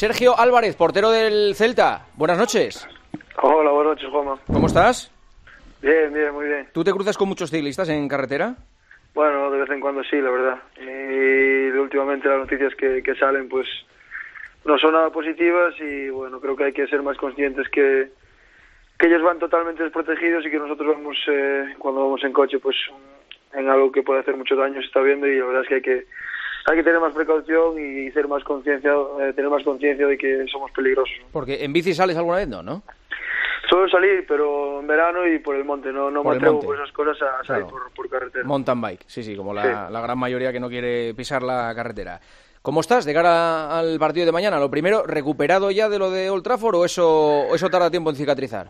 Sergio Álvarez, portero del Celta. Buenas noches. Hola, buenas noches, Juanma. ¿Cómo estás? Bien, muy bien. ¿Tú te cruzas con muchos ciclistas en carretera? Bueno, de vez en cuando sí, la verdad. Y últimamente las noticias que salen, pues no son nada positivas y bueno, creo que hay que ser más conscientes que ellos van totalmente desprotegidos y que nosotros vamos, cuando vamos en coche, pues en algo que puede hacer mucho daño se está viendo, y la verdad es que hay que tener más precaución y tener más conciencia de que somos peligrosos. Porque en bici sales alguna vez, ¿no? Suelo salir, pero en verano y por el monte, no me atrevo por esas cosas a salir por carretera. Mountain bike, sí, como la gran mayoría que no quiere pisar la carretera. ¿Cómo estás de cara al partido de mañana? Lo primero, ¿recuperado ya de lo de Old Trafford o eso tarda tiempo en cicatrizar?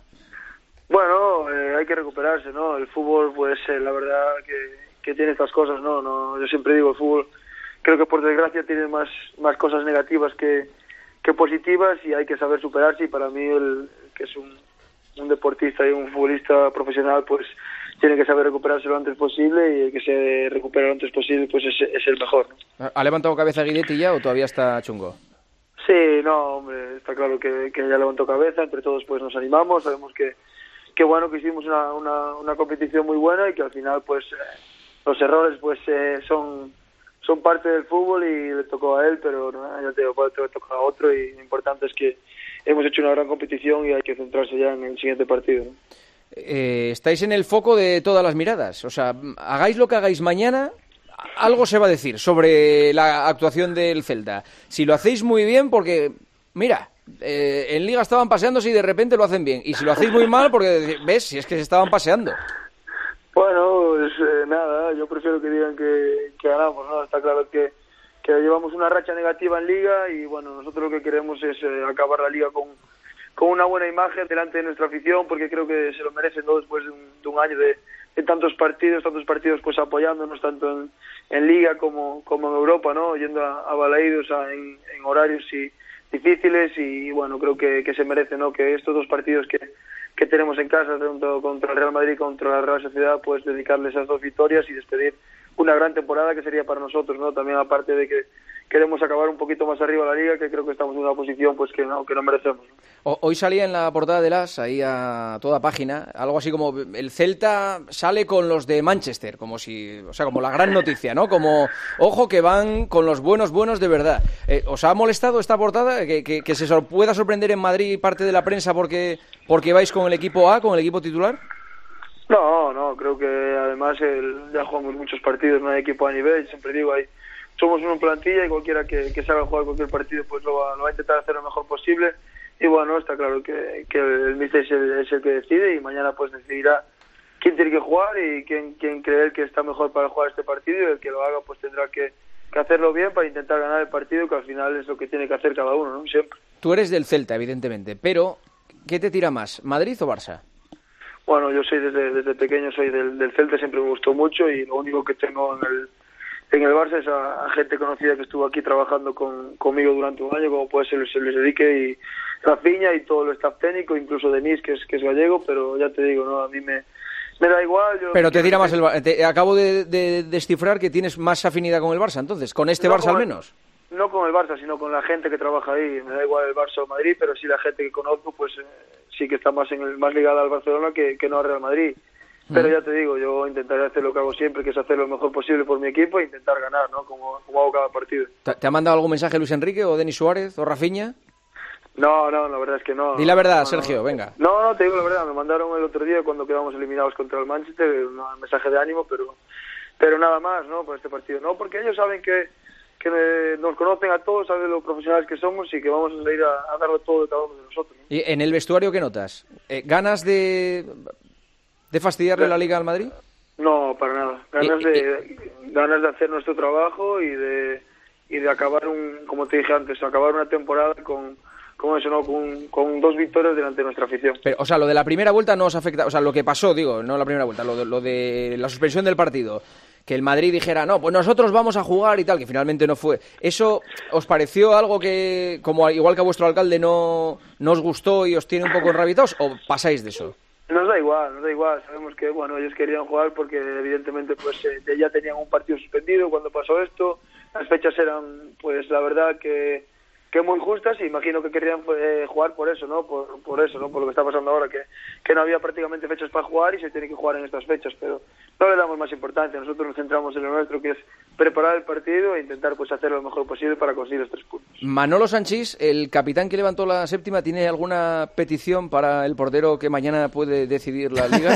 Bueno, hay que recuperarse, ¿no? El fútbol, pues la verdad que tiene estas cosas, ¿no? Yo siempre digo, el fútbol creo que por desgracia tiene más cosas negativas que positivas, y hay que saber superarse, y para mí el que es un deportista y un futbolista profesional, pues tiene que saber recuperarse lo antes posible, y el que se recupera lo antes posible pues es el mejor, ¿no? ¿Ha levantado cabeza Guidetti ya o todavía está chungo? Sí, no, hombre, está claro que ya levantó cabeza, entre todos pues nos animamos, sabemos que bueno, que hicimos una competición muy buena y que al final pues los errores pues son parte del fútbol y le tocó a él, pero no, ya te digo, puede tocar a otro, y lo importante es que hemos hecho una gran competición y hay que centrarse ya en el siguiente partido, ¿no? Estáis en el foco de todas las miradas, o sea, hagáis lo que hagáis mañana, algo se va a decir sobre la actuación del Celta. Si lo hacéis muy bien, porque, mira, en Liga estaban paseándose y de repente lo hacen bien, y si lo hacéis muy mal, porque, ves, si es que se estaban paseando. Bueno, pues nada, yo prefiero que digan que ganamos, ¿no? Está claro que llevamos una racha negativa en Liga y bueno, nosotros lo que queremos es acabar la Liga con una buena imagen delante de nuestra afición, porque creo que se lo merecen, ¿no? Después de un año de tantos partidos pues apoyándonos tanto en Liga como en Europa, ¿no? Yendo a Balaídos en horarios difíciles, y bueno, creo que se merece, ¿no? Que estos dos partidos que tenemos en casa, tanto contra el Real Madrid y contra la Real Sociedad, pues dedicarles esas 2 victorias y despedir una gran temporada que sería para nosotros, ¿no? También aparte de que queremos acabar un poquito más arriba la Liga, que creo que estamos en una posición pues que no merecemos, ¿no? Hoy salía en la portada del AS, ahí a toda página, algo así como el Celta sale con los de Manchester, como la gran noticia, ¿no? Como, ojo que van con los buenos de verdad. ¿Os ha molestado esta portada? ¿Que se pueda sorprender en Madrid parte de la prensa porque vais con el equipo A, con el equipo titular? No, creo que además ya jugamos muchos partidos, no hay equipo a nivel, siempre digo, somos una plantilla y cualquiera que salga a jugar cualquier partido pues lo va a intentar hacer lo mejor posible, y bueno, está claro que el míster es el que decide, y mañana pues decidirá quién tiene que jugar y quién cree que está mejor para jugar este partido, y el que lo haga pues tendrá que hacerlo bien para intentar ganar el partido, que al final es lo que tiene que hacer cada uno, ¿no? Siempre. Tú eres del Celta, evidentemente, pero ¿qué te tira más, Madrid o Barça? Bueno, yo soy desde pequeño soy del Celta, siempre me gustó mucho, y lo único que tengo en el Barça es a gente conocida que estuvo aquí trabajando conmigo durante un año, como puede ser Luis Enrique y Rafinha y todo el staff técnico, incluso Denis, que es gallego, pero ya te digo, no, a mí me da igual. Pero te tira más el Barça. Acabo de descifrar que tienes más afinidad con el Barça, entonces, con este Barça al menos. No con el Barça, sino con la gente que trabaja ahí. Me da igual el Barça o Madrid, pero sí la gente que conozco, pues sí que está más ligada al Barcelona que no al Real Madrid. Pero ya te digo, yo intentaré hacer lo que hago siempre, que es hacer lo mejor posible por mi equipo e intentar ganar, ¿no? Como hago cada partido. ¿Te ha mandado algún mensaje Luis Enrique o Denis Suárez o Rafinha? No, la verdad es que no. Di la verdad, Sergio, venga. No, te digo la verdad, me mandaron el otro día cuando quedamos eliminados contra el Manchester un mensaje de ánimo, pero nada más, ¿no? Por este partido. No, porque ellos saben que nos conocen a todos, saben lo profesionales que somos y que vamos a ir a darlo todo de cada uno de nosotros, ¿no? ¿Y en el vestuario qué notas? ¿Ganas de fastidiarle la Liga al Madrid? No, para nada. Ganas de hacer nuestro trabajo y de acabar como te dije antes, acabar una temporada con eso, ¿no? Con 2 victorias delante de nuestra afición. Pero, o sea, lo de la primera vuelta no os afecta, o sea, lo que pasó, digo, no la primera vuelta, lo de la suspensión del partido, que el Madrid dijera, no, pues nosotros vamos a jugar y tal, que finalmente no fue. ¿Eso os pareció algo que, como igual que a vuestro alcalde, no os gustó y os tiene un poco enrabitados, o pasáis de eso? Nos da igual. Sabemos que, bueno, ellos querían jugar porque evidentemente pues ya tenían un partido suspendido cuando pasó esto. Las fechas eran, pues la verdad que muy justas, y imagino que querrían jugar por eso, ¿no? Por eso, ¿no? Por lo que está pasando ahora, que no había prácticamente fechas para jugar y se tiene que jugar en estas fechas, pero no le damos más importancia. Nosotros nos centramos en lo nuestro, que es preparar el partido e intentar pues hacer lo mejor posible para conseguir los 3 puntos. Manolo Sanchís, el capitán que levantó la séptima, ¿tiene alguna petición para el portero que mañana puede decidir la Liga?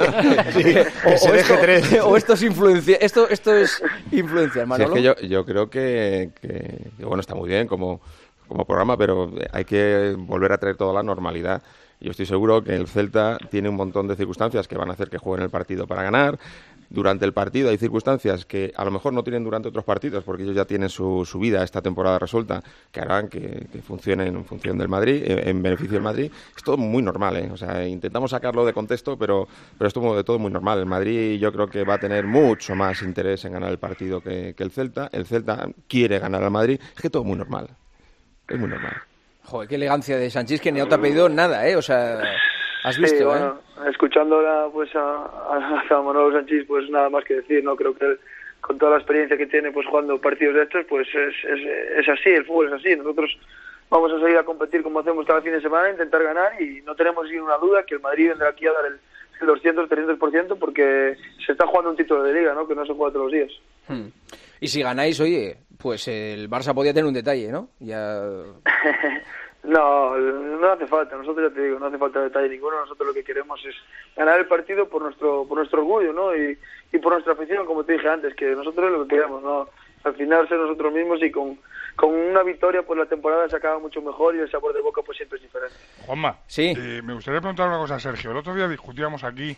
o esto es influencia, esto es influencia, Manolo. Sí, es que yo creo que bueno, está muy bien como programa, pero hay que volver a traer toda la normalidad. Yo estoy seguro que el Celta tiene un montón de circunstancias que van a hacer que jueguen el partido para ganar. Durante el partido hay circunstancias que a lo mejor no tienen durante otros partidos, porque ellos ya tienen su vida esta temporada resuelta, que harán que funcione en función del Madrid, en beneficio del Madrid. Es todo muy normal, ¿eh? O sea, intentamos sacarlo de contexto, pero es todo muy normal. El Madrid yo creo que va a tener mucho más interés en ganar el partido que el Celta. El Celta quiere ganar al Madrid. Es que todo muy normal. Es muy normal. Joder, qué elegancia de Sanchís, que no te ha pedido nada, ¿eh? O sea, has visto, sí, bueno, escuchándola pues a Manolo Sanchís, pues nada más que decir, ¿no? Creo que él, con toda la experiencia que tiene pues jugando partidos de estos, pues es así, el fútbol es así. Nosotros vamos a salir a competir como hacemos cada fin de semana, intentar ganar, y no tenemos ninguna duda que el Madrid vendrá aquí a dar el 200-300%, porque se está jugando un título de Liga, ¿no? Que no se juega todos los días. Y si ganáis, oye, pues el Barça podía tener un detalle, ¿no? Ya... No hace falta. Nosotros, ya te digo, no hace falta detalle ninguno. Nosotros lo que queremos es ganar el partido por nuestro orgullo, ¿no? Y por nuestra afición, como te dije antes, que nosotros es lo que queremos, ¿no? Al final ser nosotros mismos, y con una victoria pues la temporada se acaba mucho mejor, y el sabor de boca pues siempre es diferente. Juanma, sí. Me gustaría preguntar una cosa a Sergio. El otro día discutíamos aquí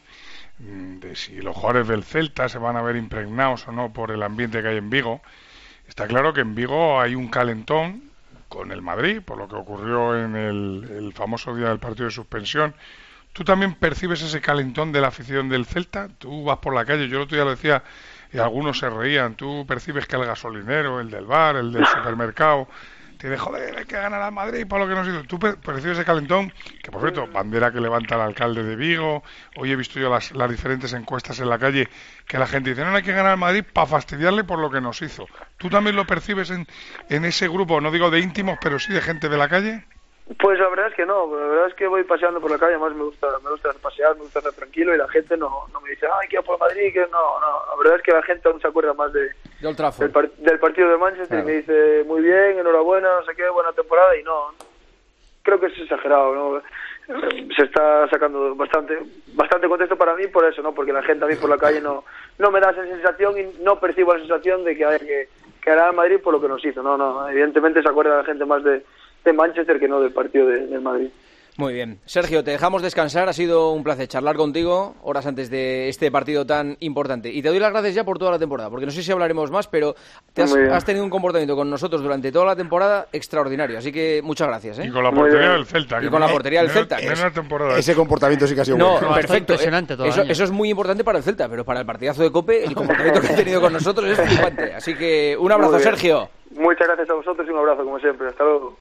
de si los jugadores del Celta se van a ver impregnados o no por el ambiente que hay en Vigo. Está claro que en Vigo hay un calentón con el Madrid, por lo que ocurrió en el famoso día del partido de suspensión. ¿Tú también percibes ese calentón de la afición del Celta? Tú vas por la calle, yo el otro día lo decía, y algunos se reían. ¿Tú percibes que el gasolinero, el del bar, el del supermercado, te dice, joder, hay que ganar al Madrid por lo que nos hizo? ¿Tú percibes ese calentón? Que, por cierto, bandera que levanta el alcalde de Vigo. Hoy he visto yo las diferentes encuestas en la calle, que la gente dice, no hay que ganar al Madrid para fastidiarle por lo que nos hizo. ¿Tú también lo percibes en ese grupo, no digo de íntimos, pero sí de gente de la calle? Pues la verdad es que no, la verdad es que voy paseando por la calle, además me gusta pasear, me gusta estar tranquilo, y la gente no me dice, ay, que ir por Madrid, que no, la verdad es que la gente aún se acuerda más del partido de Manchester, claro. Y me dice, muy bien, enhorabuena, no sé qué, buena temporada, y no, creo que es exagerado, ¿no? Se está sacando bastante contexto para mí por eso, ¿no? Porque la gente a mí por la calle no me da esa sensación, y no percibo la sensación de que haya que ganar a Madrid por lo que nos hizo, no, evidentemente se acuerda la gente más de Manchester que no del partido del Madrid. Muy bien. Sergio, te dejamos descansar. Ha sido un placer charlar contigo horas antes de este partido tan importante. Y te doy las gracias ya por toda la temporada, porque no sé si hablaremos más, pero has tenido un comportamiento con nosotros durante toda la temporada extraordinario. Así que muchas gracias, ¿eh? Y con la portería del Celta. Y con la portería del Celta. Ese comportamiento sí que ha sido bueno. Perfecto. Eso es muy importante para el Celta, pero para el partidazo de COPE, el comportamiento que ha tenido con nosotros es flipante. Así que un abrazo, Sergio. Muchas gracias a vosotros y un abrazo, como siempre. Hasta luego.